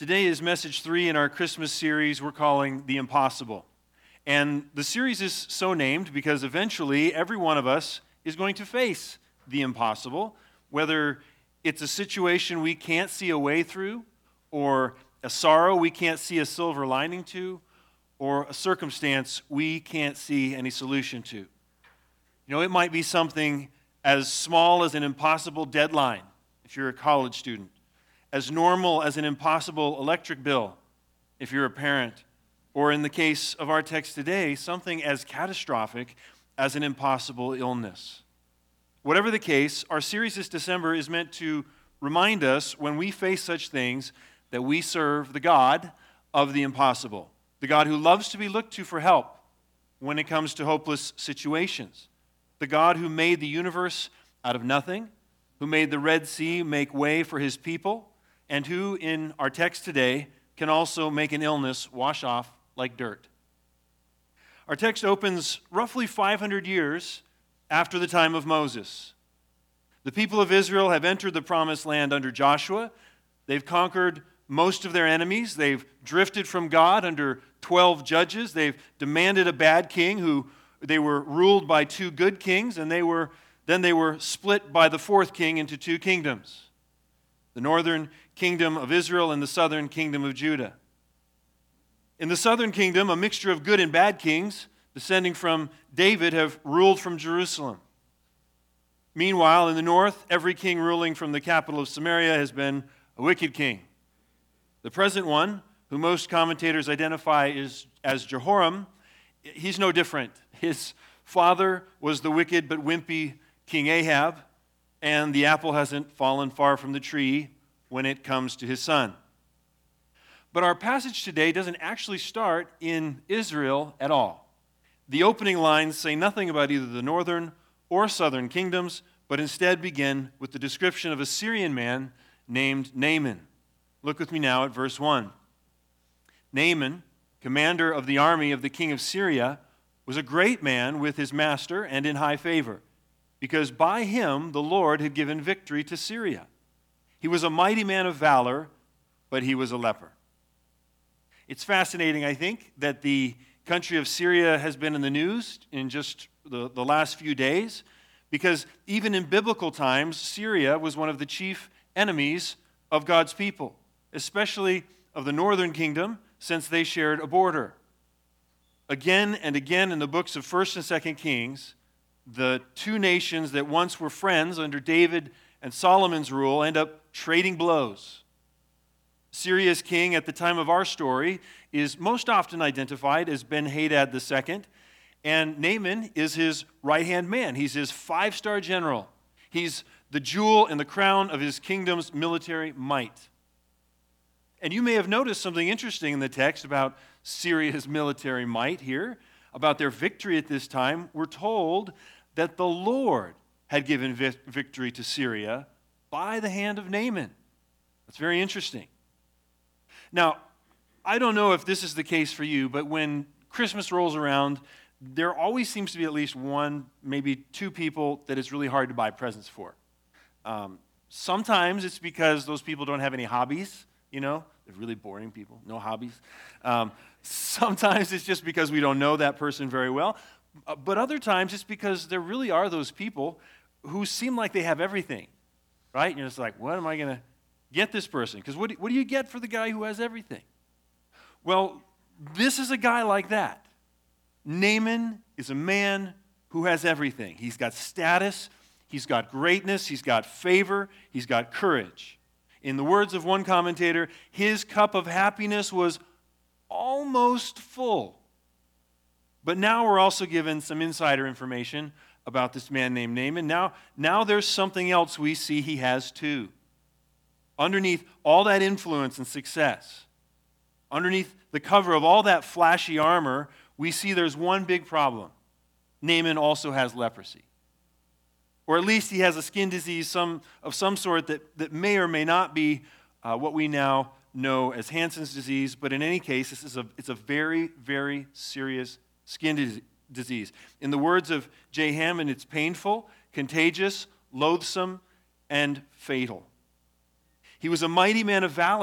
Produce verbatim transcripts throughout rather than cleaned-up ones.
Today is message three in our Christmas series we're calling The Impossible. And the series is so named because eventually every one of us is going to face the impossible, whether it's a situation we can't see a way through, or a sorrow we can't see a silver lining to, or a circumstance we can't see any solution to. You know, it might be something as small as an impossible deadline if you're a college student, as normal as an impossible electric bill if you're a parent, or in the case of our text today, something as catastrophic as an impossible illness. Whatever the case, our series this December is meant to remind us when we face such things that we serve the God of the impossible, the God who loves to be looked to for help when it comes to hopeless situations, the God who made the universe out of nothing, who made the Red Sea make way for his people, and who, in our text today, can also make an illness wash off like dirt. Our text opens roughly five hundred years after the time of Moses. The people of Israel have entered the promised land under Joshua. They've conquered most of their enemies. They've drifted from God under twelve judges. They've demanded a bad king who they were ruled by two good kings, and they were then they were split by the fourth king into two kingdoms, the northern kingdom of Israel and the southern kingdom of Judah. In the southern kingdom, a mixture of good and bad kings descending from David have ruled from Jerusalem. Meanwhile, in the north, every king ruling from the capital of Samaria has been a wicked king. The present one, who most commentators identify as, as Jehoram, he's no different. His father was the wicked but wimpy King Ahab, and the apple hasn't fallen far from the tree when it comes to his son. But our passage today doesn't actually start in Israel at all. The opening lines say nothing about either the northern or southern kingdoms, but instead begin with the description of a Syrian man named Naaman. Look with me now at verse one. Naaman, commander of the army of the king of Syria, was a great man with his master and in high favor, because by him the Lord had given victory to Syria. He was a mighty man of valor, but he was a leper. It's fascinating, I think, that the country of Syria has been in the news in just the, the last few days, because even in biblical times, Syria was one of the chief enemies of God's people, especially of the northern kingdom, since they shared a border. Again and again in the books of First and Second Kings, the two nations that once were friends under David and Solomon's rule end up trading blows. Syria's king at the time of our story is most often identified as Ben-Hadad the Second, and Naaman is his right-hand man. He's his five-star general. He's the jewel in the crown of his kingdom's military might. And you may have noticed something interesting in the text about Syria's military might here, about their victory at this time. We're told that the Lord had given victory to Syria by the hand of Naaman. That's very interesting. Now, I don't know if this is the case for you, but when Christmas rolls around, there always seems to be at least one, maybe two people that it's really hard to buy presents for. Um, sometimes it's because those people don't have any hobbies, you know. They're really boring people, no hobbies. Um, sometimes it's just because we don't know that person very well. Uh, but other times it's because there really are those people who seem like they have everything, right? And you're just like, what am I going to get this person? Because what, do- what do you get for the guy who has everything? Well, this is a guy like that. Naaman is a man who has everything. He's got status, he's got greatness, he's got favor, he's got courage. In the words of one commentator, his cup of happiness was almost full. But now we're also given some insider information about this man named Naaman. Now, now there's something else we see he has too. Underneath all that influence and success, underneath the cover of all that flashy armor, we see there's one big problem. Naaman also has leprosy. Or at least he has a skin disease some, of some sort that, that may or may not be uh, what we now know as Hansen's disease, but in any case, this is a, it's a very, very serious skin dis- disease. In the words of J. Hammond, it's painful, contagious, loathsome, and fatal. He was a mighty man of valor,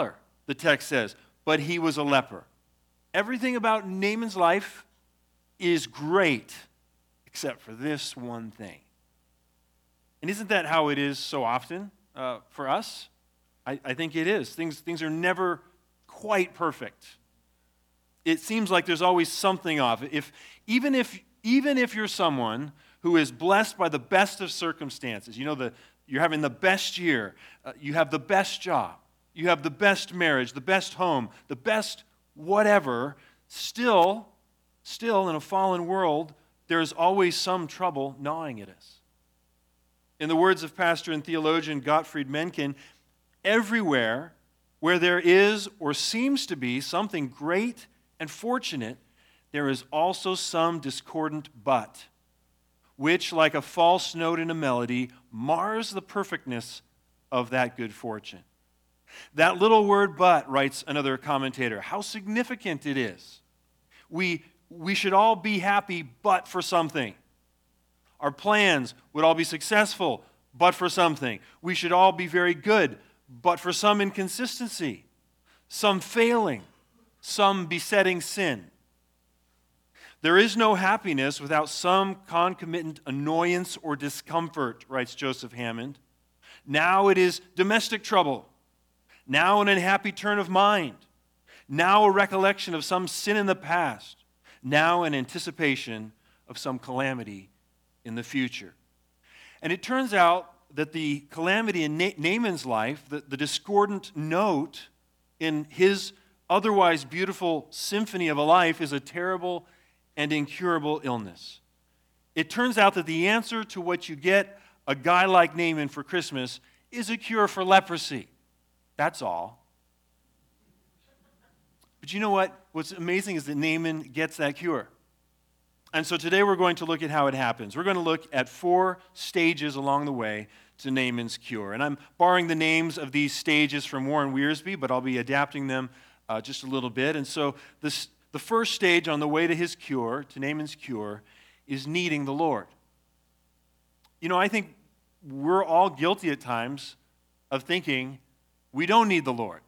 the text says, but he was a leper. Everything about Naaman's life is great, except for this one thing. And isn't that how it is so often uh, for us? I, I think it is. Things, things are never quite perfect. It seems like there's always something off. If, even, if, even if you're someone who is blessed by the best of circumstances, you know, the, you're having the best year, uh, you have the best job, you have the best marriage, the best home, the best whatever, still, still in a fallen world, there's always some trouble gnawing at us. In the words of pastor and theologian Gottfried Mencken, everywhere where there is or seems to be something great and fortunate, there is also some discordant but, which, like a false note in a melody, mars the perfectness of that good fortune. That little word but, writes another commentator, how significant it is. We, we should all be happy but for something. Our plans would all be successful but for something. We should all be very good but for some inconsistency, some failing, some besetting sin. There is no happiness without some concomitant annoyance or discomfort, writes Joseph Hammond. Now it is domestic trouble. Now an unhappy turn of mind. Now a recollection of some sin in the past. Now an anticipation of some calamity in the future. And it turns out that the calamity in Na- Naaman's life, the, the discordant note in his otherwise beautiful symphony of a life, is a terrible and incurable illness. It turns out that the answer to what you get a guy like Naaman for Christmas is a cure for leprosy. That's all. But you know what? What's amazing is that Naaman gets that cure. And so today we're going to look at how it happens. We're going to look at four stages along the way to Naaman's cure. And I'm borrowing the names of these stages from Warren Wiersbe, but I'll be adapting them uh, just a little bit. And so this, the first stage on the way to his cure, to Naaman's cure, is needing the Lord. You know, I think we're all guilty at times of thinking we don't need the Lord,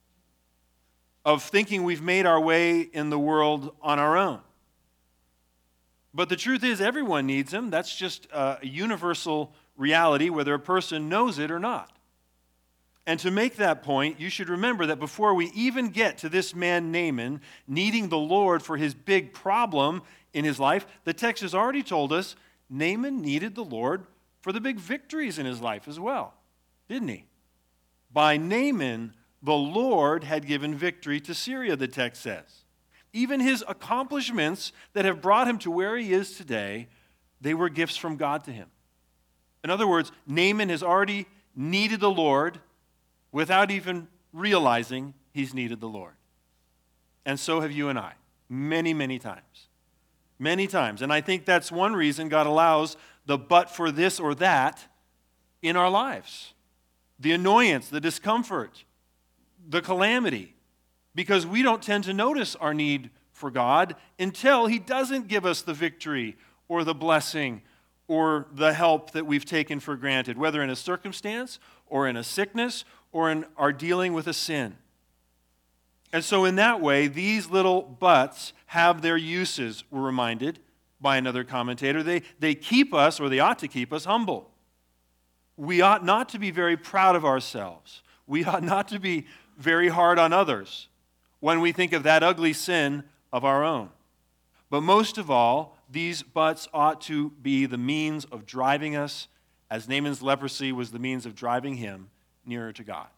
of thinking we've made our way in the world on our own. But the truth is, everyone needs him. That's just a universal reality, whether a person knows it or not. And to make that point, you should remember that before we even get to this man Naaman needing the Lord for his big problem in his life, the text has already told us Naaman needed the Lord for the big victories in his life as well, didn't he? By Naaman, the Lord had given victory to Syria, the text says. Even his accomplishments that have brought him to where he is today, they were gifts from God to him. In other words, Naaman has already needed the Lord without even realizing he's needed the Lord. And so have you and I, many, many times. Many times. And I think that's one reason God allows the but for this or that in our lives. The annoyance, the discomfort, the calamity. Because we don't tend to notice our need for God until he doesn't give us the victory or the blessing or the help that we've taken for granted, whether in a circumstance or in a sickness or in our dealing with a sin. And so in that way, these little buts have their uses, we're reminded by another commentator. They, they keep us, or they ought to keep us, humble. We ought not to be very proud of ourselves. We ought not to be very hard on others when we think of that ugly sin of our own. But most of all, these buts ought to be the means of driving us, as Naaman's leprosy was the means of driving him nearer to God.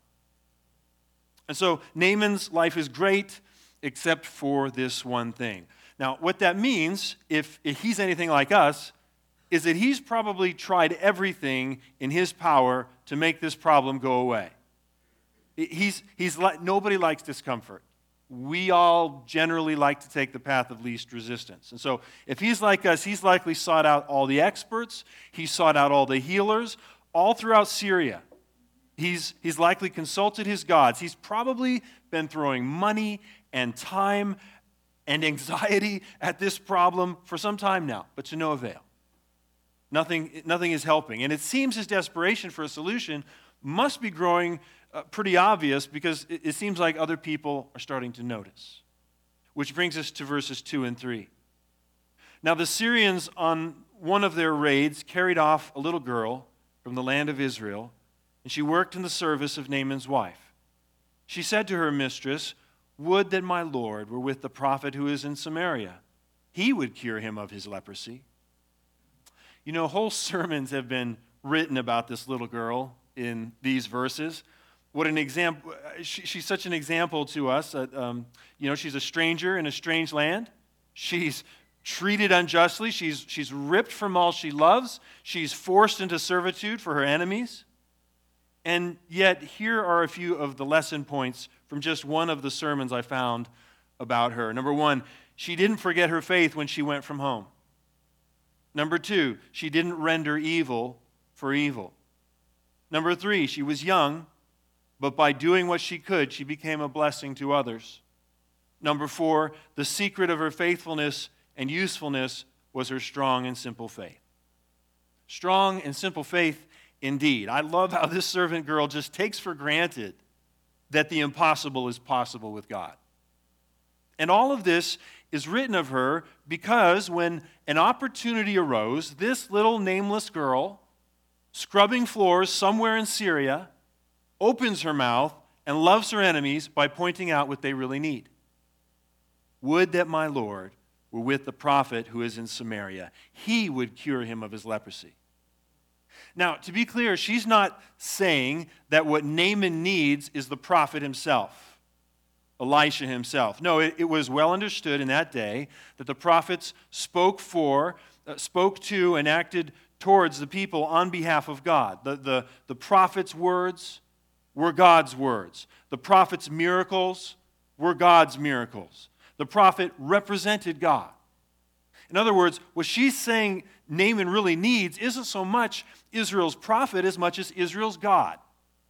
And so Naaman's life is great, except for this one thing. Now, what that means, if, if he's anything like us, is that he's probably tried everything in his power to make this problem go away. He's, he's like, nobody likes discomfort. We all generally like to take the path of least resistance. And so if he's like us, he's likely sought out all the experts. He sought out all the healers all throughout Syria. He's, he's likely consulted his gods. He's probably been throwing money and time and anxiety at this problem for some time now, but to no avail. Nothing, nothing is helping. And it seems his desperation for a solution must be growing uh, uh, pretty obvious because it, it seems like other people are starting to notice. Which brings us to verses two and three. Now the Syrians on one of their raids carried off a little girl from the land of Israel, and she worked in the service of Naaman's wife. She said to her mistress, "Would that my Lord were with the prophet who is in Samaria. He would cure him of his leprosy." You know, whole sermons have been written about this little girl in these verses. What an example! She, she's such an example to us. Uh, um, you know, she's a stranger in a strange land. She's treated unjustly. She's, she's ripped from all she loves. She's forced into servitude for her enemies. And yet, here are a few of the lesson points from just one of the sermons I found about her. Number one, she didn't forget her faith when she went from home. Number two, she didn't render evil for evil. Number three, she was young, but by doing what she could, she became a blessing to others. Number four, the secret of her faithfulness and usefulness was her strong and simple faith. Strong and simple faith indeed. I love how this servant girl just takes for granted that the impossible is possible with God. And all of this is written of her because when an opportunity arose, this little nameless girl, scrubbing floors somewhere in Syria, opens her mouth and loves her enemies by pointing out what they really need. Would that my Lord were with the prophet who is in Samaria. He would cure him of his leprosy. Now, to be clear, she's not saying that what Naaman needs is the prophet himself, Elisha himself. No, it, it was well understood in that day that the prophets spoke for, uh, spoke to, and acted towards the people on behalf of God. The, the, the prophet's words were God's words. The prophet's miracles were God's miracles. The prophet represented God. In other words, what she's saying Naaman really needs isn't so much Israel's prophet as much as Israel's God.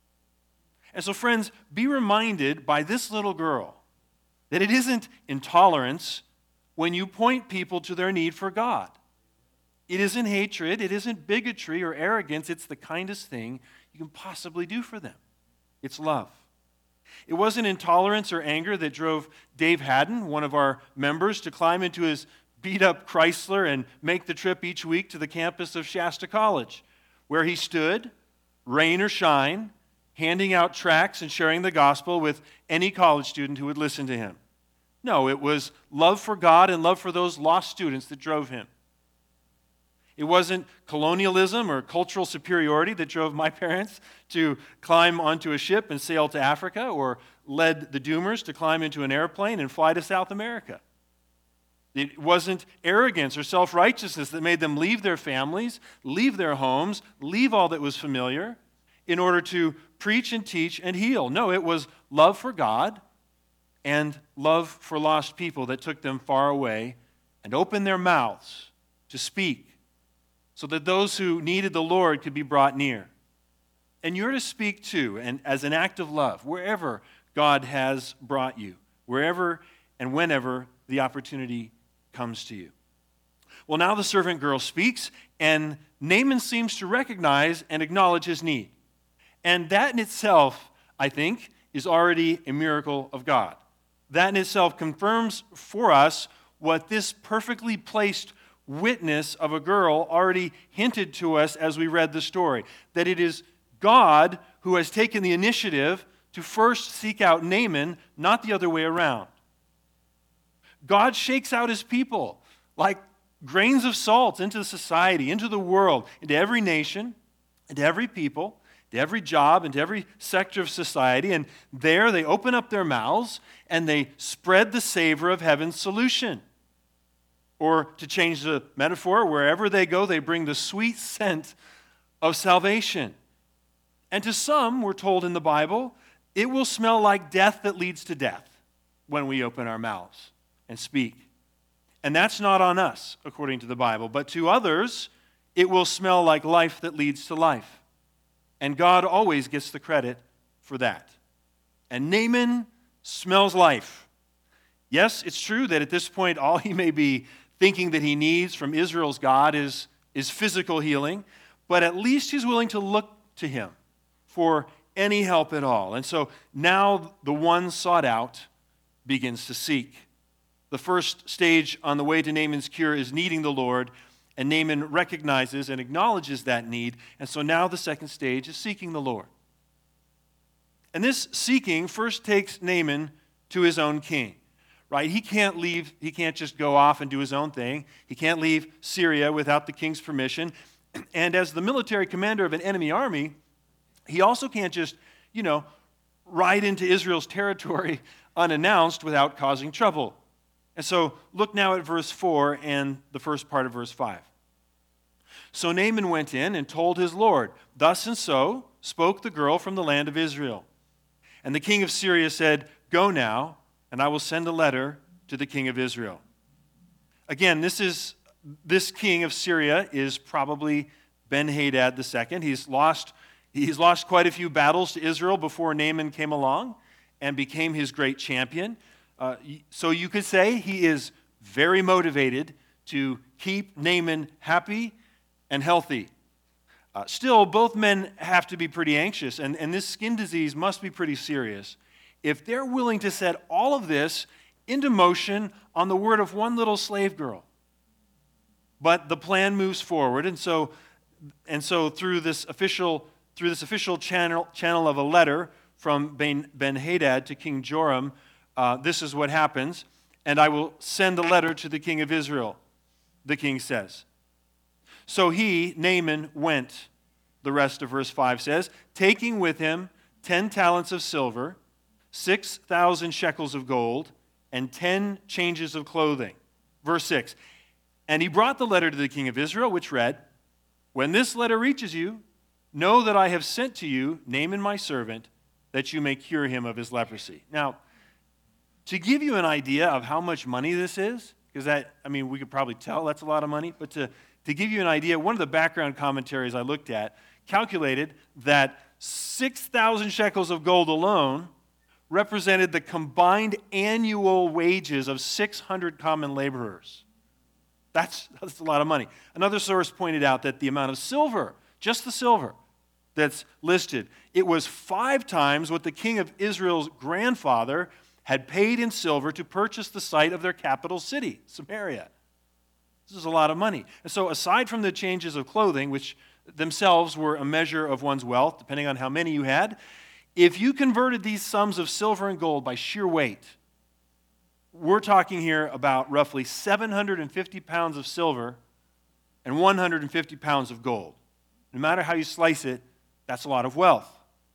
And so, friends, be reminded by this little girl that it isn't intolerance when you point people to their need for God. It isn't hatred, it isn't bigotry or arrogance, it's the kindest thing you can possibly do for them. It's love. It wasn't intolerance or anger that drove Dave Haddon, one of our members, to climb into his beat-up Chrysler and make the trip each week to the campus of Shasta College, where he stood, rain or shine, handing out tracts and sharing the gospel with any college student who would listen to him. No, it was love for God and love for those lost students that drove him. It wasn't colonialism or cultural superiority that drove my parents to climb onto a ship and sail to Africa, or led the Doomers to climb into an airplane and fly to South America. It wasn't arrogance or self-righteousness that made them leave their families, leave their homes, leave all that was familiar in order to preach and teach and heal. No, it was love for God and love for lost people that took them far away and opened their mouths to speak so that those who needed the Lord could be brought near. And you're to speak too, and as an act of love, wherever God has brought you, wherever and whenever the opportunity comes to you. Well, now the servant girl speaks, and Naaman seems to recognize and acknowledge his need. And that in itself, I think, is already a miracle of God. That in itself confirms for us what this perfectly placed witness of a girl already hinted to us as we read the story, that it is God who has taken the initiative to first seek out Naaman, not the other way around. God shakes out his people like grains of salt into society, into the world, into every nation, into every people, to every job, into every sector of society, and there they open up their mouths and they spread the savor of heaven's solution. Or to change the metaphor, wherever they go, they bring the sweet scent of salvation. And to some, we're told in the Bible, it will smell like death that leads to death when we open our mouths and speak. And that's not on us, according to the Bible. But to others, it will smell like life that leads to life. And God always gets the credit for that. And Naaman smells life. Yes, it's true that at this point, all he may be thinking that he needs from Israel's God is, is physical healing, but at least he's willing to look to him for any help at all. And so now the one sought out begins to seek. The first stage on the way to Naaman's cure is needing the Lord, and Naaman recognizes and acknowledges that need. And so now the second stage is seeking the Lord. And this seeking first takes Naaman to his own king, right? He can't leave, he can't just go off and do his own thing. He can't leave Syria without the king's permission. And as the military commander of an enemy army, he also can't just, you know, ride into Israel's territory unannounced without causing trouble. And so look now at verse four and the first part of verse five. So Naaman went in and told his Lord, "Thus and so spoke the girl from the land of Israel." And the king of Syria said, "Go now, and I will send a letter to the king of Israel." Again, this is this king of Syria is probably Ben-Hadad the second. He's lost, he's lost quite a few battles to Israel before Naaman came along and became his great champion. Uh, so you could say he is very motivated to keep Naaman happy and healthy. Uh, still, both men have to be pretty anxious, and, and this skin disease must be pretty serious if they're willing to set all of this into motion on the word of one little slave girl. But the plan moves forward, and so and so through this official through this official channel channel of a letter from Ben Ben-Hadad to King Joram, uh, this is what happens. "And I will send a letter to the king of Israel," the king says. So he, Naaman, went. The rest of verse five says, taking with him ten talents of silver, six thousand shekels of gold, and ten changes of clothing. Verse six. And he brought the letter to the king of Israel, which read, "When this letter reaches you, know that I have sent to you Naaman my servant, that you may cure him of his leprosy." Now, to give you an idea of how much money this is, because that, I mean, we could probably tell that's a lot of money, but to, to give you an idea, one of the background commentaries I looked at calculated that six thousand shekels of gold alone represented the combined annual wages of six hundred common laborers. That's, that's a lot of money. Another source pointed out that the amount of silver, just the silver that's listed, it was five times what the king of Israel's grandfather had paid in silver to purchase the site of their capital city, Samaria. This is a lot of money. And so aside from the changes of clothing, which themselves were a measure of one's wealth, depending on how many you had, if you converted these sums of silver and gold by sheer weight, we're talking here about roughly seven hundred fifty pounds of silver and one hundred fifty pounds of gold. No matter how you slice it, that's a lot of wealth.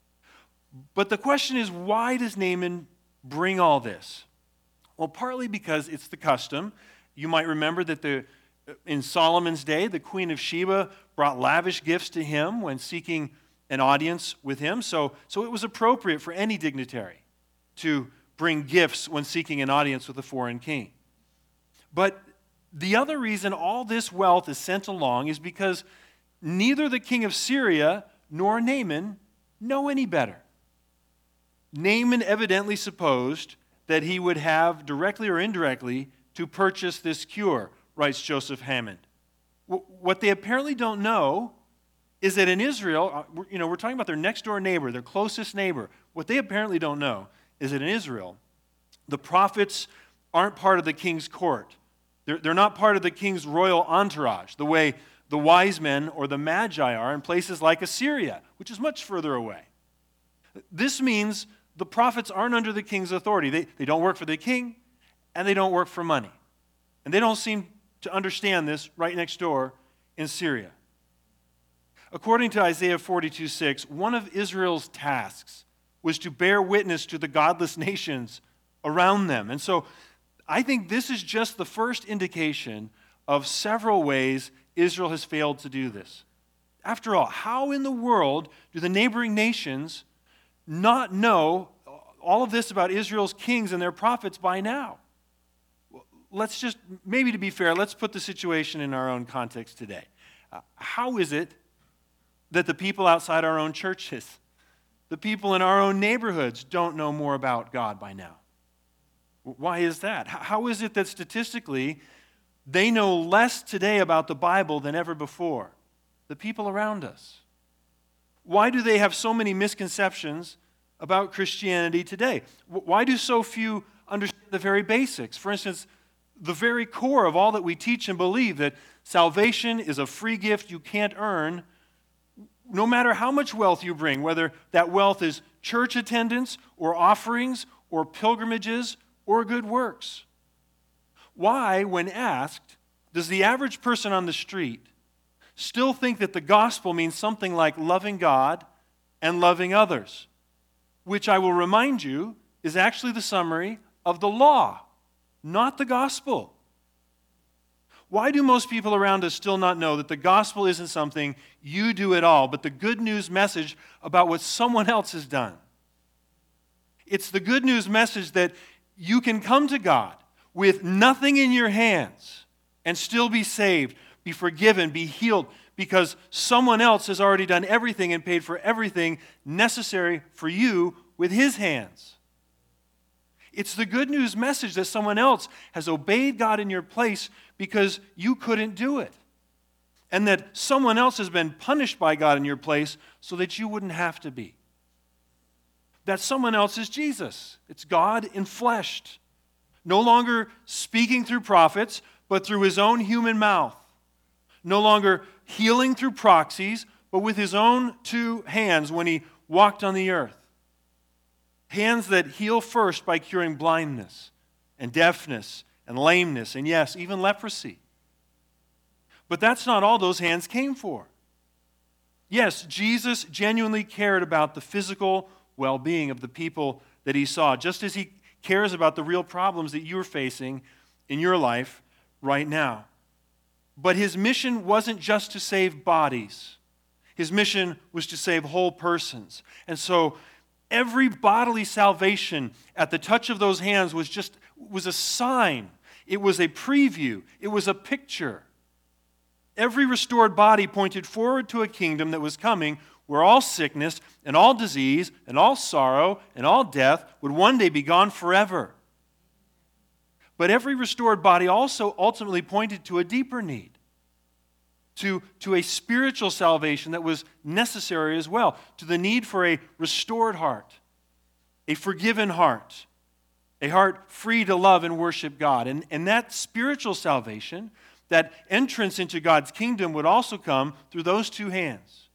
But the question is, why does Naaman bring all this? Well, partly because it's the custom. You might remember that the, in Solomon's day, the Queen of Sheba brought lavish gifts to him when seeking an audience with him. So, so it was appropriate for any dignitary to bring gifts when seeking an audience with a foreign king. But the other reason all this wealth is sent along is because neither the king of Syria nor Naaman know any better. Naaman evidently supposed that he would have, directly or indirectly, to purchase this cure, writes Joseph Hammond. What they apparently don't know is that in Israel, you know, we're talking about their next door neighbor, their closest neighbor. What they apparently don't know is that in Israel, the prophets aren't part of the king's court. They're, they're not part of the king's royal entourage, the way the wise men or the magi are in places like Assyria, which is much further away. This means the prophets aren't under the king's authority. They, they don't work for the king, and they don't work for money. And they don't seem to understand this right next door in Syria. According to Isaiah forty-two six, one of Israel's tasks was to bear witness to the godless nations around them. And so I think this is just the first indication of several ways Israel has failed to do this. After all, how in the world do the neighboring nations not know all of this about Israel's kings and their prophets by now? Let's just, maybe to be fair, let's put the situation in our own context today. Uh, how is it that the people outside our own churches, the people in our own neighborhoods, don't know more about God by now? Why is that? How is it that statistically they know less today about the Bible than ever before? The people around us. Why do they have so many misconceptions about Christianity today? Why do so few understand the very basics? For instance, the very core of all that we teach and believe, that salvation is a free gift you can't earn, no matter how much wealth you bring, whether that wealth is church attendance or offerings or pilgrimages or good works. Why, when asked, does the average person on the street still think that the gospel means something like loving God and loving others, which I will remind you is actually the summary of the law, not the gospel? Why do most people around us still not know that the gospel isn't something you do at all, but the good news message about what someone else has done? It's the good news message that you can come to God with nothing in your hands and still be saved, be forgiven, be healed, because someone else has already done everything and paid for everything necessary for you with his hands. It's the good news message that someone else has obeyed God in your place because you couldn't do it. And that someone else has been punished by God in your place so that you wouldn't have to be. That someone else is Jesus. It's God enfleshed. No longer speaking through prophets, but through his own human mouth. No longer healing through proxies, but with his own two hands when he walked on the earth. Hands that heal first by curing blindness and deafness and lameness and, yes, even leprosy. But that's not all those hands came for. Yes, Jesus genuinely cared about the physical well-being of the people that he saw, just as he cares about the real problems that you're facing in your life right now. But his mission wasn't just to save bodies. His mission was to save whole persons. And so every bodily salvation at the touch of those hands was just was a sign. It was a preview. It was a picture. Every restored body pointed forward to a kingdom that was coming, where all sickness and all disease and all sorrow and all death would one day be gone forever. But every restored body also ultimately pointed to a deeper need, to, to a spiritual salvation that was necessary as well, to the need for a restored heart, a forgiven heart, a heart free to love and worship God. And, and that spiritual salvation, that entrance into God's kingdom, would also come through those two hands.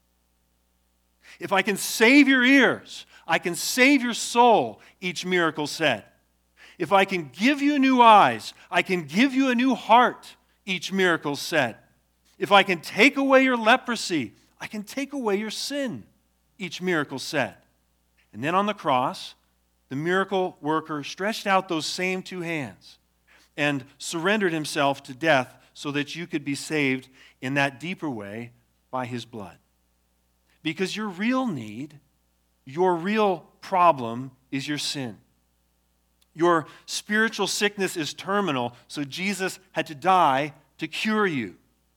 If I can save your ears, I can save your soul, each miracle said. If I can give you new eyes, I can give you a new heart, each miracle said. If I can take away your leprosy, I can take away your sin, each miracle said. And then on the cross, the miracle worker stretched out those same two hands and surrendered himself to death so that you could be saved in that deeper way by his blood. Because your real need, your real problem is your sin. Your spiritual sickness is terminal, so Jesus had to die to cure you.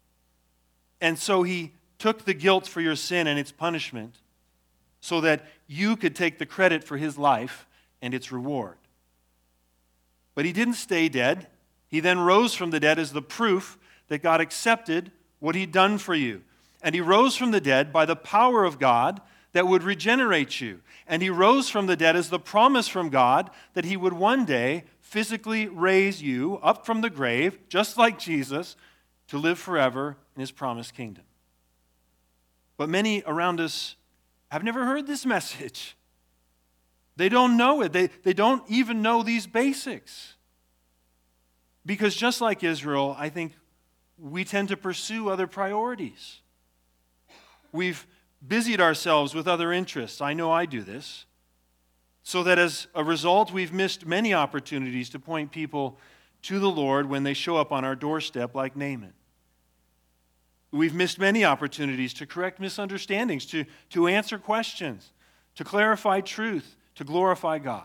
And so he took the guilt for your sin and its punishment so that you could take the credit for his life and its reward. But he didn't stay dead. He then rose from the dead as the proof that God accepted what he'd done for you. And he rose from the dead by the power of God that would regenerate you. And he rose from the dead as the promise from God that he would one day physically raise you up from the grave, just like Jesus, to live forever in his promised kingdom. But many around us have never heard this message. They don't know it. They, they don't even know these basics. Because just like Israel, I think we tend to pursue other priorities. We've busied ourselves with other interests. I know I do this. So that as a result, we've missed many opportunities to point people to the Lord when they show up on our doorstep like Naaman. We've missed many opportunities to correct misunderstandings, to, to answer questions, to clarify truth, to glorify God.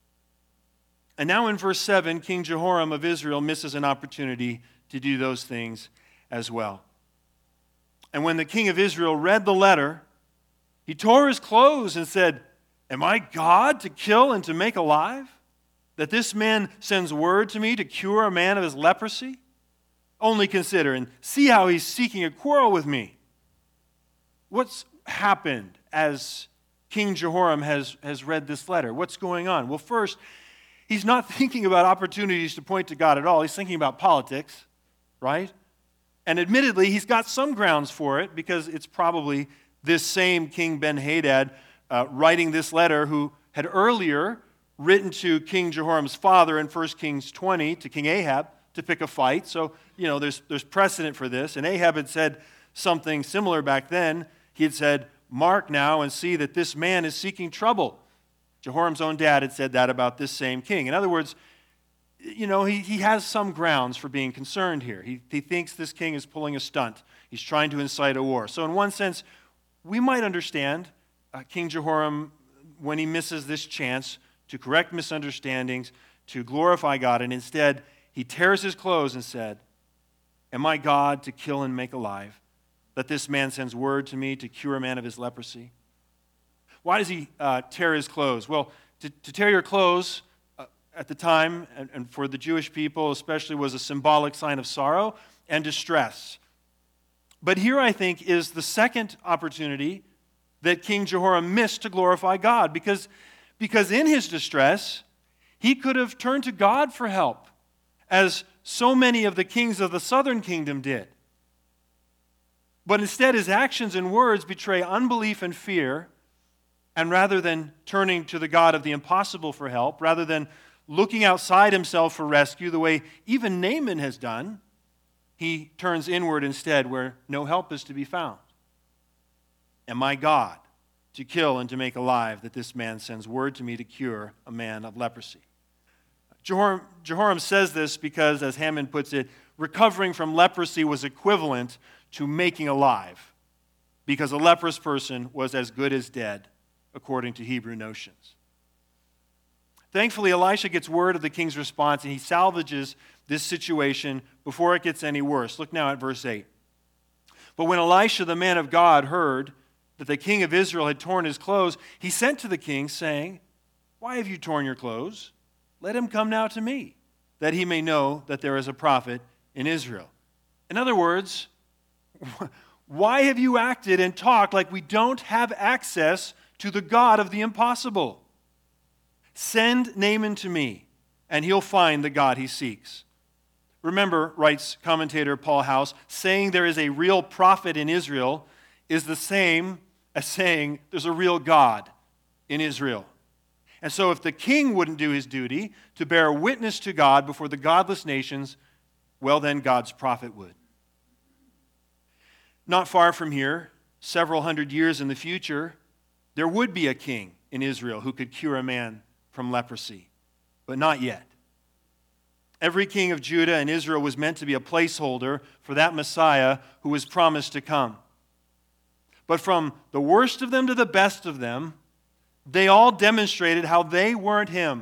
And now in verse seven, King Jehoram of Israel misses an opportunity to do those things as well. And when the king of Israel read the letter, he tore his clothes and said, "Am I God to kill and to make alive? That this man sends word to me to cure a man of his leprosy? Only consider and see how he's seeking a quarrel with me. What's, happened as King Jehoram has, has read this letter? What's going on? Well, first, he's not thinking about opportunities to point to God at all. He's thinking about politics, right? And admittedly, he's got some grounds for it because it's probably this same King Ben-Hadad uh, writing this letter who had earlier written to King Jehoram's father in First Kings twenty to King Ahab to pick a fight. So, you know, there's, there's precedent for this. And Ahab had said something similar back then. He had said, "Mark now and see that this man is seeking trouble." Jehoram's own dad had said that about this same king. In other words, you know, he, he has some grounds for being concerned here. He, he thinks this king is pulling a stunt. He's trying to incite a war. So in one sense, we might understand uh, King Jehoram when he misses this chance to correct misunderstandings, to glorify God, and instead he tears his clothes and said, "Am I God to kill and make alive, that this man sends word to me to cure a man of his leprosy?" Why does he uh, tear his clothes? Well, to, to tear your clothes uh, at the time, and, and for the Jewish people especially, was a symbolic sign of sorrow and distress. But here, I think, is the second opportunity that King Jehoram missed to glorify God, because, because in his distress, he could have turned to God for help, as so many of the kings of the southern kingdom did. But instead, his actions and words betray unbelief and fear. And rather than turning to the God of the impossible for help, rather than looking outside himself for rescue the way even Naaman has done, he turns inward instead where no help is to be found. "Am I God to kill and to make alive, that this man sends word to me to cure a man of leprosy?" Jehoram, Jehoram says this because, as Hammond puts it, recovering from leprosy was equivalent to making alive, because a leprous person was as good as dead, according to Hebrew notions. Thankfully, Elisha gets word of the king's response, and he salvages this situation before it gets any worse. Look now at verse eight. "But when Elisha, the man of God, heard that the king of Israel had torn his clothes, he sent to the king, saying, 'Why have you torn your clothes? Let him come now to me, that he may know that there is a prophet in Israel.'" In other words, why have you acted and talked like we don't have access to the God of the impossible? "Send Naaman to me, and he'll find the God he seeks." Remember, writes commentator Paul House, saying there is a real prophet in Israel is the same as saying there's a real God in Israel. And so if the king wouldn't do his duty to bear witness to God before the godless nations, well then God's prophet would. Not far from here, several hundred years in the future, there would be a king in Israel who could cure a man from leprosy, but not yet. Every king of Judah and Israel was meant to be a placeholder for that Messiah who was promised to come. But from the worst of them to the best of them, they all demonstrated how they weren't him.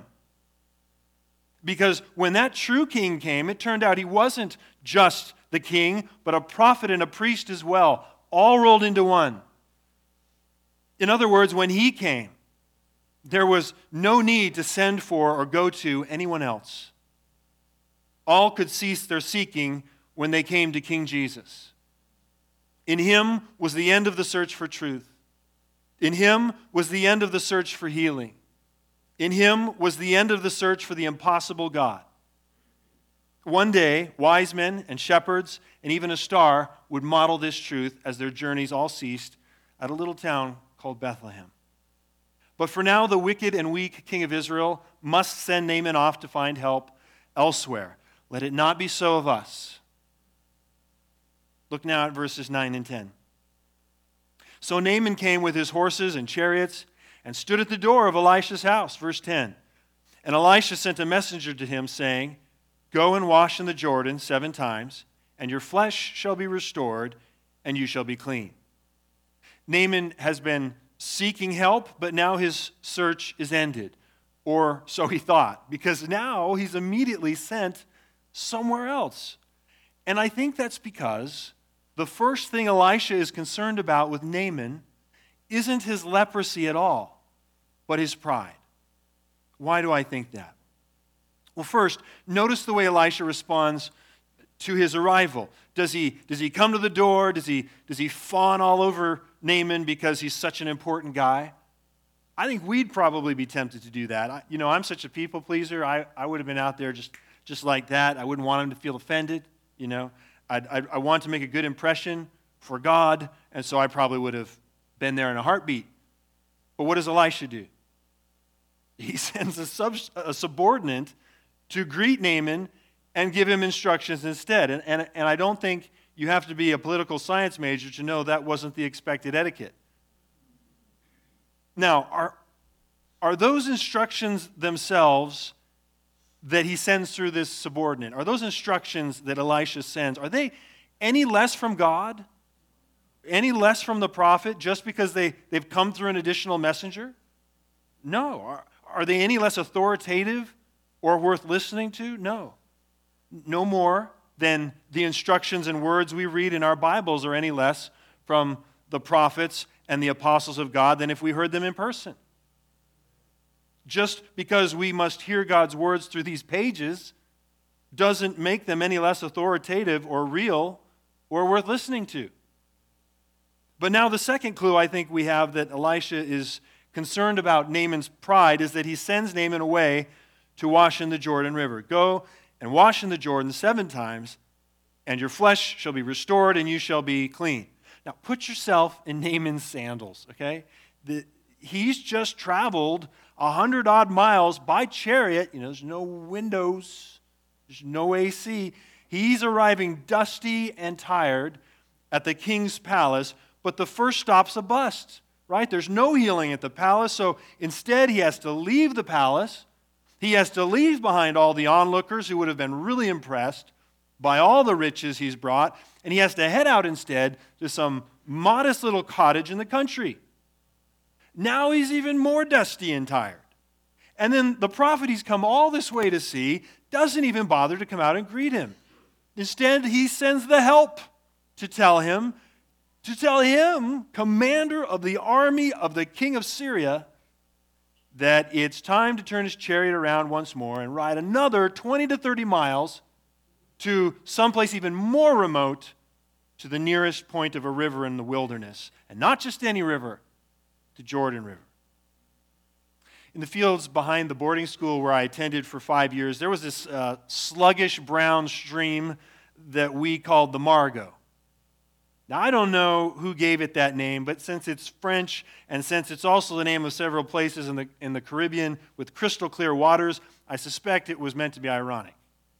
Because when that true king came, it turned out he wasn't just the king, but a prophet and a priest as well, all rolled into one. In other words, when he came, there was no need to send for or go to anyone else. All could cease their seeking when they came to King Jesus. In him was the end of the search for truth. In him was the end of the search for healing. In him was the end of the search for the impossible God. One day, wise men and shepherds and even a star would model this truth as their journeys all ceased at a little town called Bethlehem. But for now, the wicked and weak king of Israel must send Naaman off to find help elsewhere. Let it not be so of us. Look now at verses nine and ten. "So Naaman came with his horses and chariots and stood at the door of Elisha's house." Verse ten. "And Elisha sent a messenger to him, saying, 'Go and wash in the Jordan seven times, and your flesh shall be restored, and you shall be clean.'" Naaman has been seeking help, but now his search is ended. Or so he thought, because now he's immediately sent somewhere else. And I think that's because the first thing Elisha is concerned about with Naaman isn't his leprosy at all, but his pride. Why do I think that? Well, first, notice the way Elisha responds to his arrival. Does he, does he come to the door? Does he, does he fawn all over Naaman because he's such an important guy? I think we'd probably be tempted to do that. I, you know, I'm such a people pleaser. I, I would have been out there just, just like that. I wouldn't want him to feel offended, you know. I'd, I'd, I want to make a good impression for God, and so I probably would have been there in a heartbeat. But what does Elisha do? He sends a, sub, a subordinate to greet Naaman and give him instructions instead. And, and, and I don't think you have to be a political science major to know that wasn't the expected etiquette. Now, are, are those instructions themselves that he sends through this subordinate, are those instructions that Elisha sends, are they any less from God, any less from the prophet, just because they, they've come through an additional messenger? No. Are, are they any less authoritative or worth listening to? No. No more than the instructions and words we read in our Bibles are any less from the prophets and the apostles of God than if we heard them in person. Just because we must hear God's words through these pages doesn't make them any less authoritative or real or worth listening to. But now the second clue I think we have that Elisha is concerned about Naaman's pride is that he sends Naaman away to wash in the Jordan River. Go and wash in the Jordan seven times, and your flesh shall be restored, and you shall be clean. Now, put yourself in Naaman's sandals, okay? The, he's just traveled a hundred odd miles by chariot. You know, there's no windows, there's no A C. He's arriving dusty and tired at the king's palace, but the first stop's a bust, right? There's no healing at the palace, so instead he has to leave the palace. He has to leave behind all the onlookers who would have been really impressed by all the riches he's brought, and he has to head out instead to some modest little cottage in the country. Now he's even more dusty and tired. And then the prophet he's come all this way to see doesn't even bother to come out and greet him. Instead, he sends the help to tell him, to tell him, commander of the army of the king of Syria, that it's time to turn his chariot around once more and ride another twenty to thirty miles to someplace even more remote, to the nearest point of a river in the wilderness. And not just any river, the Jordan River. In the fields behind the boarding school where I attended for five years, there was this uh, sluggish brown stream that we called the Margot. Now, I don't know who gave it that name, but since it's French and since it's also the name of several places in the, in the Caribbean with crystal clear waters, I suspect it was meant to be ironic.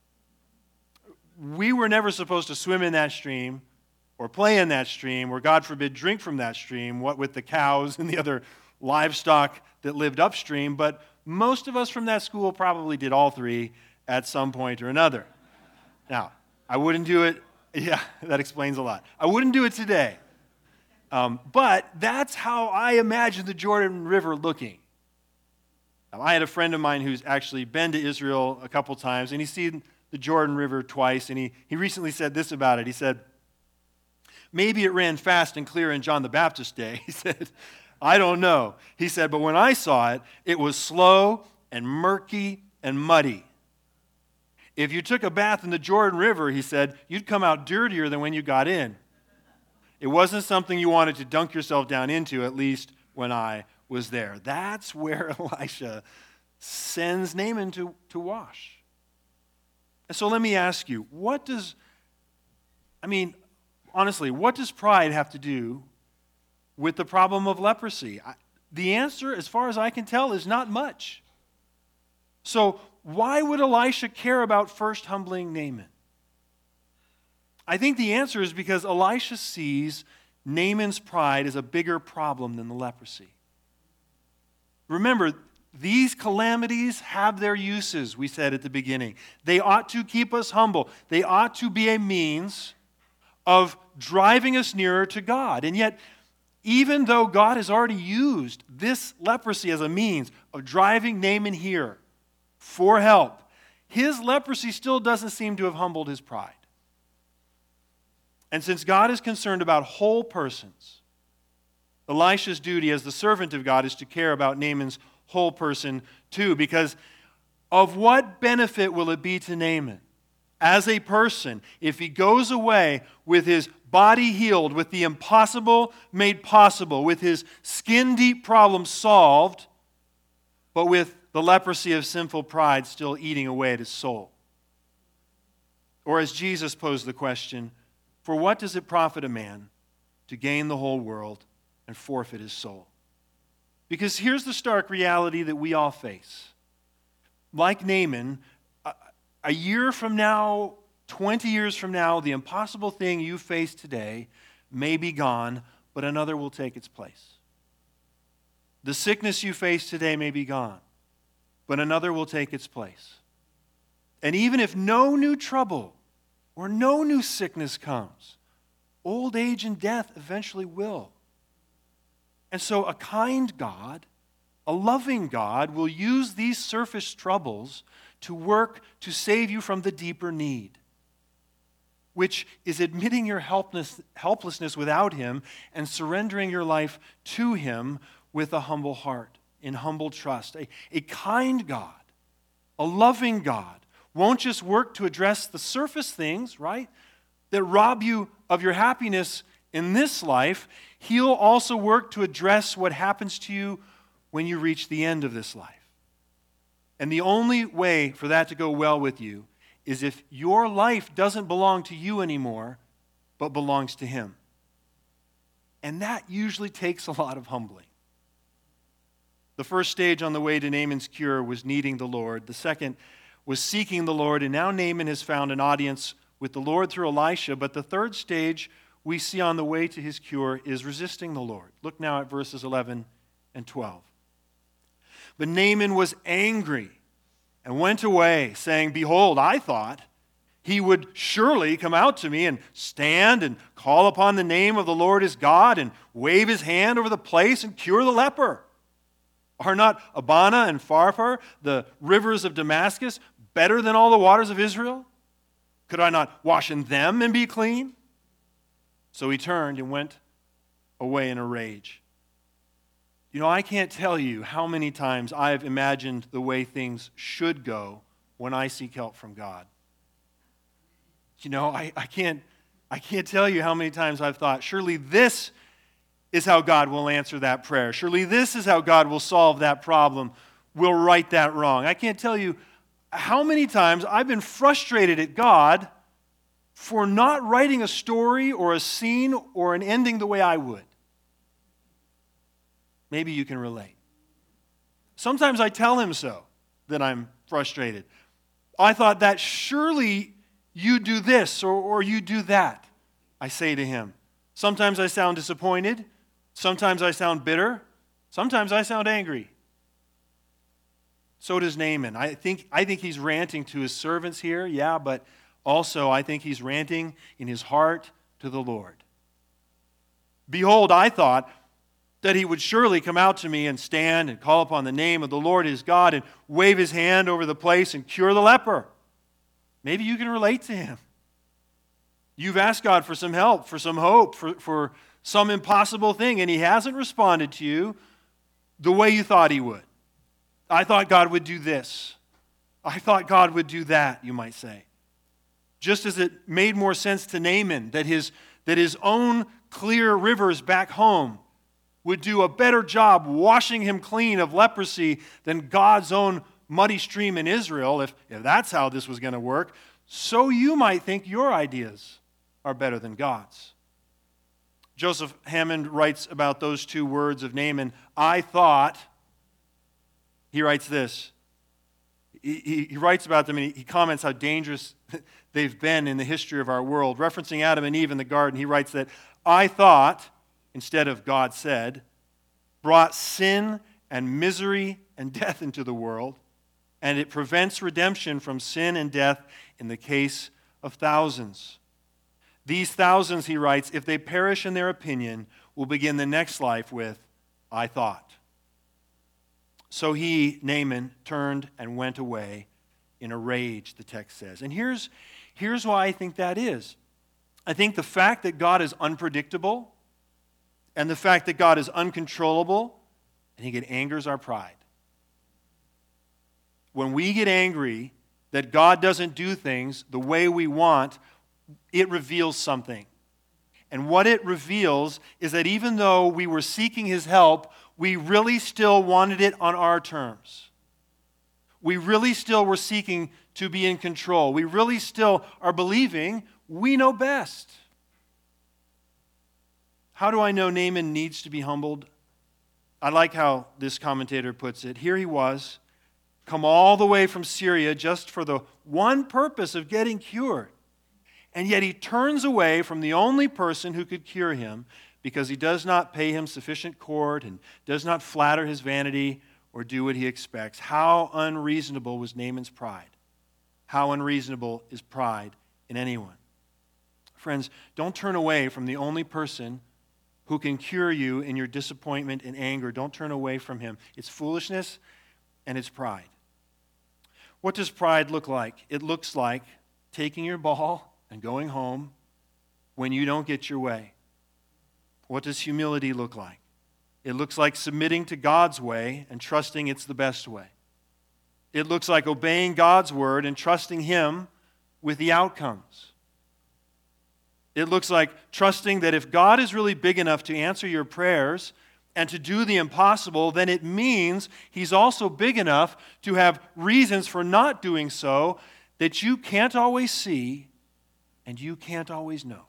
We were never supposed to swim in that stream or play in that stream or, God forbid, drink from that stream, what with the cows and the other livestock that lived upstream, but most of us from that school probably did all three at some point or another. Now, I wouldn't do it. Yeah, that explains a lot. I wouldn't do it today. Um, but that's how I imagine the Jordan River looking. Now, I had a friend of mine who's actually been to Israel a couple times, and he's seen the Jordan River twice, and he, he recently said this about it. He said, maybe it ran fast and clear in John the Baptist's day. He said, I don't know. He said, but when I saw it, it was slow and murky and muddy. If you took a bath in the Jordan River, he said, you'd come out dirtier than when you got in. It wasn't something you wanted to dunk yourself down into, at least when I was there. That's where Elisha sends Naaman to, to wash. And so let me ask you, what does, I mean, honestly, what does pride have to do with the problem of leprosy? I, the answer, as far as I can tell, is not much. So why would Elisha care about first humbling Naaman? I think the answer is because Elisha sees Naaman's pride as a bigger problem than the leprosy. Remember, these calamities have their uses, we said at the beginning. They ought to keep us humble. They ought to be a means of driving us nearer to God. And yet, even though God has already used this leprosy as a means of driving Naaman here for help, his leprosy still doesn't seem to have humbled his pride. And since God is concerned about whole persons, Elisha's duty as the servant of God is to care about Naaman's whole person too, because of what benefit will it be to Naaman as a person if he goes away with his body healed, with the impossible made possible, with his skin-deep problem solved, but with the leprosy of sinful pride still eating away at his soul. Or as Jesus posed the question, for what does it profit a man to gain the whole world and forfeit his soul? Because here's the stark reality that we all face. Like Naaman, a, a year from now, twenty years from now, the impossible thing you face today may be gone, but another will take its place. The sickness you face today may be gone, but another will take its place. And even if no new trouble or no new sickness comes, old age and death eventually will. And so a kind God, a loving God, will use these surface troubles to work to save you from the deeper need, which is admitting your helpless, helplessness without Him and surrendering your life to Him with a humble heart, in humble trust. A, a kind God, a loving God, won't just work to address the surface things, right, that rob you of your happiness in this life. He'll also work to address what happens to you when you reach the end of this life. And the only way for that to go well with you is if your life doesn't belong to you anymore, but belongs to Him. And that usually takes a lot of humbling. The first stage on the way to Naaman's cure was needing the Lord. The second was seeking the Lord, and now Naaman has found an audience with the Lord through Elisha. But the third stage we see on the way to his cure is resisting the Lord. Look now at verses eleven and twelve. But Naaman was angry and went away, saying, behold, I thought he would surely come out to me and stand and call upon the name of the Lord his God and wave his hand over the place and cure the leper. Are not Abana and Pharpar, the rivers of Damascus, better than all the waters of Israel? Could I not wash in them and be clean? So he turned and went away in a rage. You know, I can't tell you how many times I've imagined the way things should go when I seek help from God. You know, I, I can't I can't tell you how many times I've thought, surely this is how God will answer that prayer. Surely this is how God will solve that problem, will right that wrong. I can't tell you how many times I've been frustrated at God for not writing a story or a scene or an ending the way I would. Maybe you can relate. Sometimes I tell him so, that I'm frustrated. I thought that surely you do this or, or you do that, I say to him. Sometimes I sound disappointed. Sometimes I sound bitter. Sometimes I sound angry. So does Naaman. I think, I think he's ranting to his servants here, yeah, but also I think he's ranting in his heart to the Lord. Behold, I thought that he would surely come out to me and stand and call upon the name of the Lord his God and wave his hand over the place and cure the leper. Maybe you can relate to him. You've asked God for some help, for some hope, for, for some impossible thing, and he hasn't responded to you the way you thought he would. I thought God would do this. I thought God would do that, you might say. Just as it made more sense to Naaman that his, that his own clear rivers back home would do a better job washing him clean of leprosy than God's own muddy stream in Israel, if, if that's how this was going to work, so you might think your ideas are better than God's. Joseph Hammond writes about those two words of Naaman, I thought. He writes this. He, he, he writes about them and he, he comments how dangerous they've been in the history of our world. Referencing Adam and Eve in the garden, he writes that, I thought, instead of God said, brought sin and misery and death into the world, and it prevents redemption from sin and death in the case of thousands. These thousands, he writes, if they perish in their opinion, will begin the next life with, I thought. So he, Naaman, turned and went away in a rage, the text says. And here's, here's why I think that is. I think the fact that God is unpredictable and the fact that God is uncontrollable, I think it angers our pride. When we get angry that God doesn't do things the way we want, it reveals something. And what it reveals is that even though we were seeking his help, we really still wanted it on our terms. We really still were seeking to be in control. We really still are believing we know best. How do I know Naaman needs to be humbled? I like how this commentator puts it. Here he was, come all the way from Syria just for the one purpose of getting cured. And yet he turns away from the only person who could cure him because he does not pay him sufficient court and does not flatter his vanity or do what he expects. How unreasonable was Naaman's pride? How unreasonable is pride in anyone? Friends, don't turn away from the only person who can cure you in your disappointment and anger. Don't turn away from him. It's foolishness and it's pride. What does pride look like? It looks like taking your ball and going home when you don't get your way. What does humility look like? It looks like submitting to God's way and trusting it's the best way. It looks like obeying God's word and trusting him with the outcomes. It looks like trusting that if God is really big enough to answer your prayers and to do the impossible, then it means he's also big enough to have reasons for not doing so that you can't always see and you can't always know.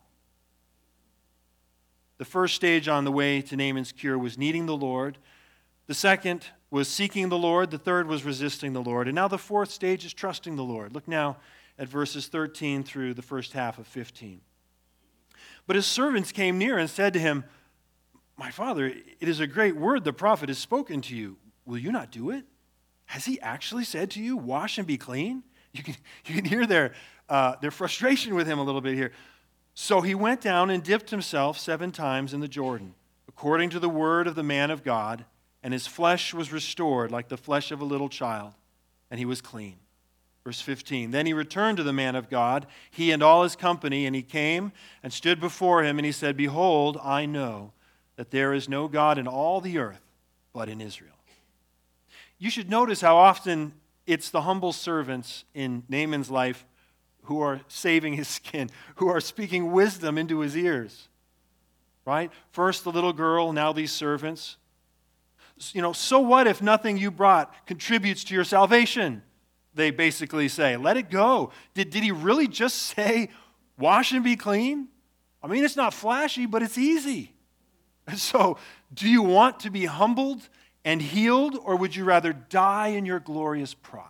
The first stage on the way to Naaman's cure was needing the Lord. The second was seeking the Lord. The third was resisting the Lord. And now the fourth stage is trusting the Lord. Look now at verses thirteen through the first half of fifteen. But his servants came near and said to him, "My father, it is a great word the prophet has spoken to you. Will you not do it? Has he actually said to you, 'Wash and be clean'?" You can, you can hear their, uh, their frustration with him a little bit here. So he went down and dipped himself seven times in the Jordan, according to the word of the man of God, and his flesh was restored like the flesh of a little child, and he was clean. Verse fifteen, then he returned to the man of God, he and all his company, and he came and stood before him, and he said, "Behold, I know that there is no God in all the earth but in Israel." You should notice how often it's the humble servants in Naaman's life who are saving his skin, who are speaking wisdom into his ears. Right? First the little girl, now these servants. You know, so what if nothing you brought contributes to your salvation? They basically say, let it go. Did, did he really just say, wash and be clean? I mean, it's not flashy, but it's easy. And so, do you want to be humbled and healed, or would you rather die in your glorious pride?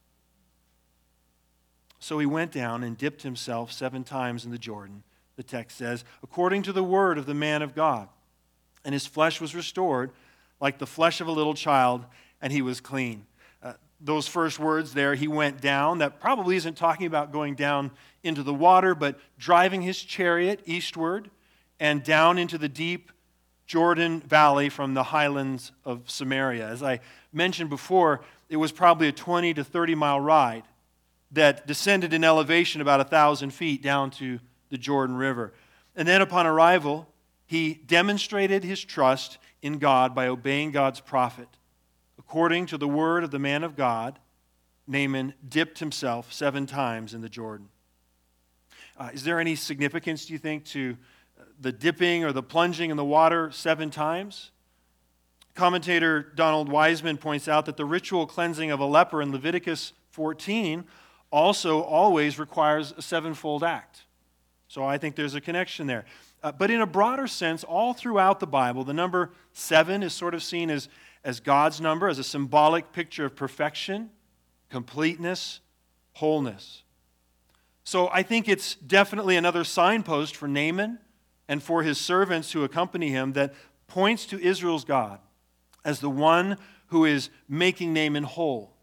So he went down and dipped himself seven times in the Jordan, the text says, according to the word of the man of God. And his flesh was restored like the flesh of a little child, and he was clean. Uh, those first words there, he went down, that probably isn't talking about going down into the water, but driving his chariot eastward and down into the deep Jordan Valley from the highlands of Samaria. As I mentioned before, it was probably a twenty to thirty mile ride that descended in elevation about a thousand feet down to the Jordan River. And then upon arrival, he demonstrated his trust in God by obeying God's prophet. According to the word of the man of God, Naaman dipped himself seven times in the Jordan. Uh, is there any significance, do you think, to the dipping or the plunging in the water seven times? Commentator Donald Wiseman points out that the ritual cleansing of a leper in Leviticus fourteen also always requires a sevenfold act. So I think there's a connection there. Uh, but in a broader sense, all throughout the Bible, the number seven is sort of seen as, as God's number, as a symbolic picture of perfection, completeness, wholeness. So I think it's definitely another signpost for Naaman and for his servants who accompany him that points to Israel's God as the one who is making Naaman whole.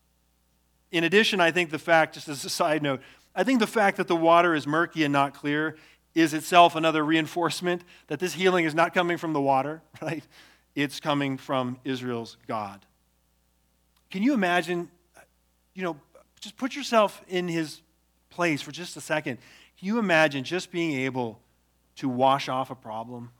In addition, I think the fact, just as a side note, I think the fact that the water is murky and not clear is itself another reinforcement that this healing is not coming from the water, right? It's coming from Israel's God. Can you imagine, you know, just put yourself in his place for just a second. Can you imagine just being able to wash off a problem?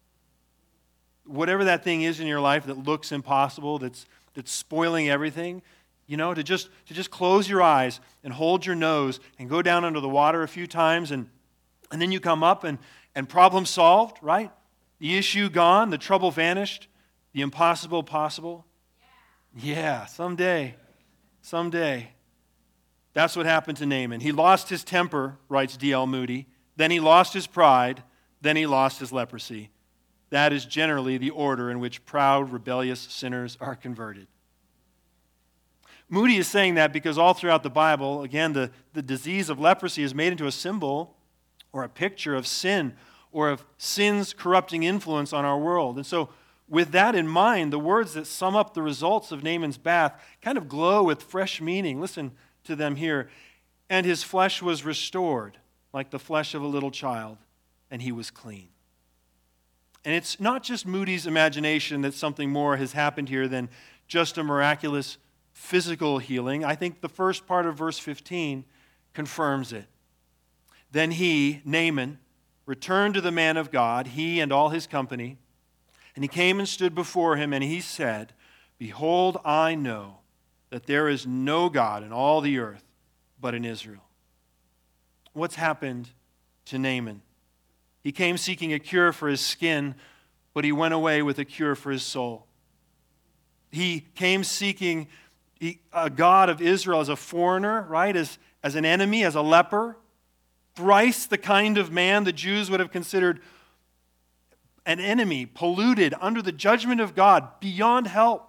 Whatever that thing is in your life that looks impossible, that's that's spoiling everything, you know, to just to just close your eyes and hold your nose and go down under the water a few times, and and then you come up and and problem solved, right? The issue gone, the trouble vanished, the impossible possible. Yeah, yeah someday, someday. That's what happened to Naaman. He lost his temper, writes D L Moody. Then he lost his pride. Then he lost his leprosy. That is generally the order in which proud, rebellious sinners are converted. Moody is saying that because all throughout the Bible, again, the, the disease of leprosy is made into a symbol or a picture of sin or of sin's corrupting influence on our world. And so with that in mind, the words that sum up the results of Naaman's bath kind of glow with fresh meaning. Listen to them here. And his flesh was restored like the flesh of a little child, and he was clean. And it's not just Moody's imagination that something more has happened here than just a miraculous physical healing. I think the first part of verse fifteen confirms it. Then he, Naaman, returned to the man of God, he and all his company, and he came and stood before him, and he said, Behold, I know that there is no God in all the earth but in Israel. What's happened to Naaman? He came seeking a cure for his skin, but he went away with a cure for his soul. He came seeking a God of Israel as a foreigner, right? As, as an enemy, as a leper. Thrice the kind of man the Jews would have considered an enemy, polluted, under the judgment of God, beyond help.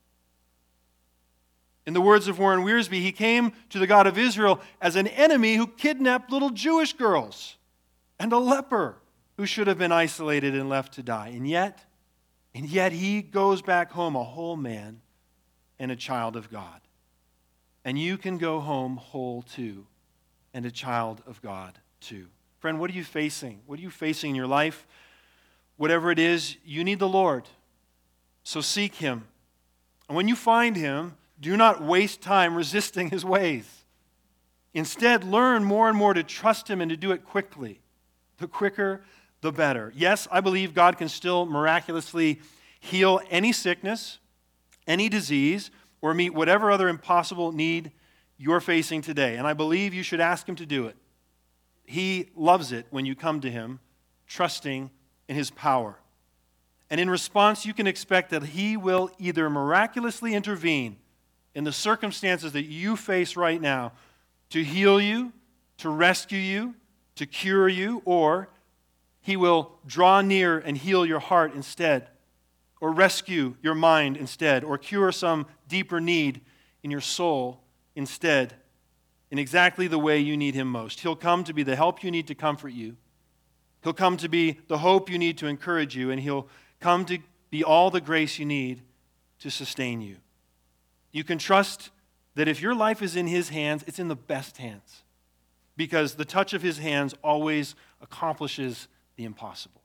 In the words of Warren Wiersbe, he came to the God of Israel as an enemy who kidnapped little Jewish girls and a leper who should have been isolated and left to die. And yet, and yet he goes back home a whole man and a child of God. And you can go home whole too, and a child of God too. Friend, what are you facing? What are you facing in your life? Whatever it is, you need the Lord. So seek him. And when you find him, do not waste time resisting his ways. Instead, learn more and more to trust him and to do it quickly. The quicker, the better. Yes, I believe God can still miraculously heal any sickness, any disease, or meet whatever other impossible need you're facing today. And I believe you should ask him to do it. He loves it when you come to him, trusting in his power. And in response, you can expect that he will either miraculously intervene in the circumstances that you face right now to heal you, to rescue you, to cure you, or he will draw near and heal your heart instead, or rescue your mind instead, or cure some deeper need in your soul instead, in exactly the way you need him most. He'll come to be the help you need to comfort you. He'll come to be the hope you need to encourage you, and he'll come to be all the grace you need to sustain you. You can trust that if your life is in his hands, it's in the best hands, because the touch of his hands always accomplishes the impossible.